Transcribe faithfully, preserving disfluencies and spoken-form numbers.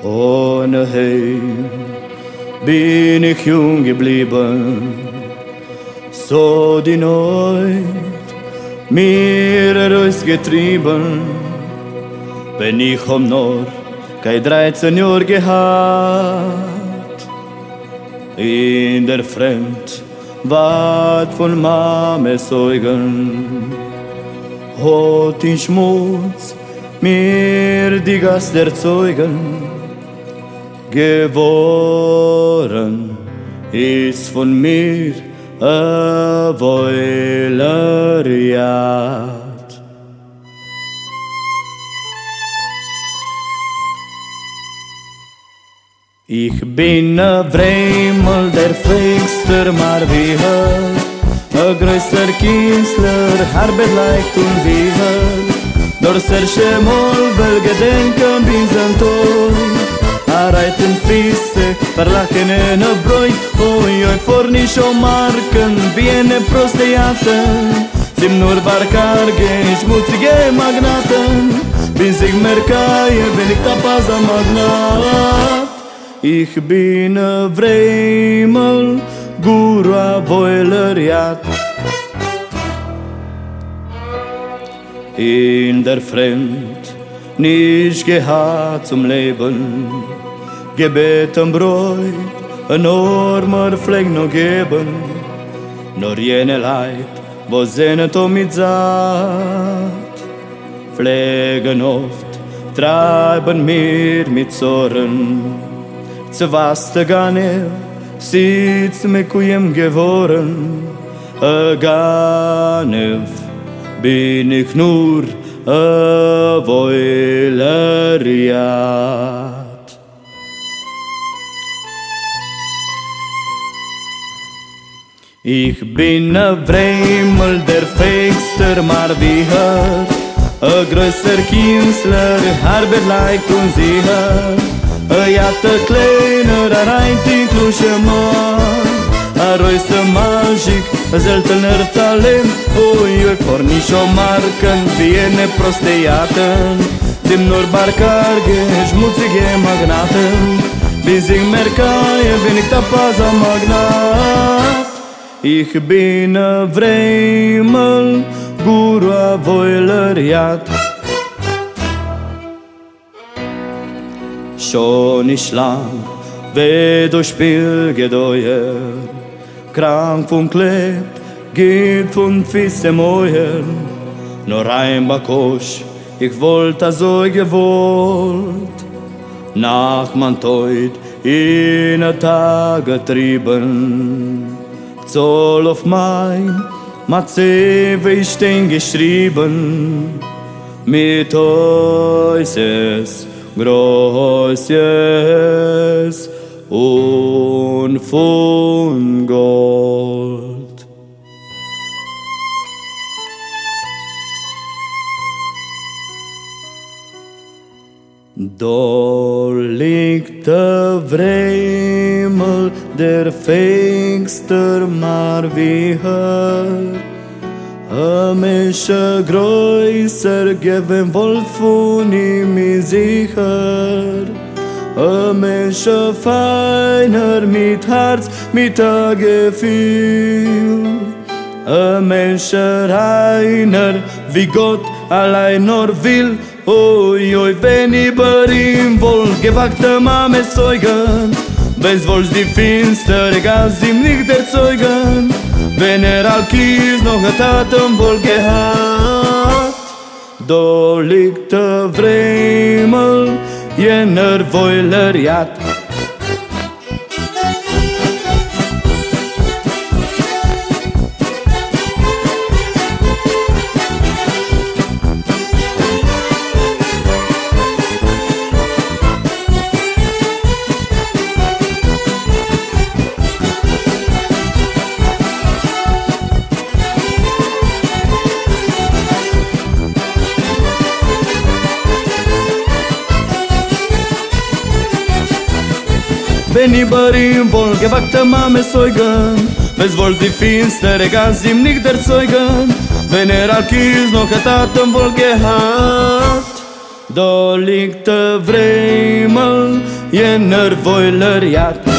Ohne Heim bin ich jung geblieben, so die Nacht mir herausgetrieben. Wenn ich um nur kein dreizehn Jahre gehabt, in der Fremd ward von Mame Säugen, hat in Schmutz mir die Gast erzeugen. Geworden ist von mir a Wäuleriat. Ich bin a Vremel, der fängster Marviher, a größer Künstler, Arbeit leicht und sicher. Dor ser Schemol, will gedenken bis an Tod. A reiten Füße, verlachen in a Bräu, oi, oi, forni schon marken, wie eine Prosteaten. Sim nur barcarge, schmutzige Magnaten, bis ich merkaie, bin ich tapaz am Magnat. Ich bin a Vremel, Guru a Wäuleriat. In der Fremd nicht gehad zum Leben, gebeten Bräut, ein armer Pfleg noch geben, nur jene Leib, wo sehnet um mit satt, pflegen oft, treiben mir mit Zorn, zu was der Ganev, sitzt mit Kuyem geworden, a Ganev, bin ich nur a Wäuleriat. Ich bin a Vremel, der fängster Marviher, a größer Künstler, Arbeit leicht und sicher. A jată kleiner, a reint in Klusche Mann, a roise magic, a seltener Talent, oi, oi, forni schon marken, wie eine Prosteaten. Sim nur barcarge, schmutzige Magnaten, bis ich merkaie, bin ich tapaz am Magnat. Ich bin a Vremel, Guru a Wäuleriat. Schon nicht lang, weh durch Spiel gedeuert, krank von Klebt, geht von Füße Mäuer, nur ein Bakosch, ich wollt a so gewollt, nach man teut in a Tag getrieben, zoll auf mein Matzeve ich stehn geschrieben, mit Häuses Großes und von Gold. Da liegt der Vremel, der fängster Marviher, a Mesche größer geben wollt von ihm ist sicher. A Mesche feiner mit Herz, mit a Gefühl. A Mesche reiner, wie Gott allein nur will. Oi, oi, wenn über ihm wollt, gewagte Mame zeugen. Wenn's woll's die finstere Gas ihm nicht erzeugen. Wenn er Alkis noch a Taten wohl gehad, da liegt der Vremel, jener Wäuleriat. Wenn über ihm wohl gewagte Mame zeugen, wes wollt die finstere Gas ihm nicht erzeugen, wenn er Alkis noch a Taten wohl gehad. Da liegt der Vremel, jener Voiler Jagd.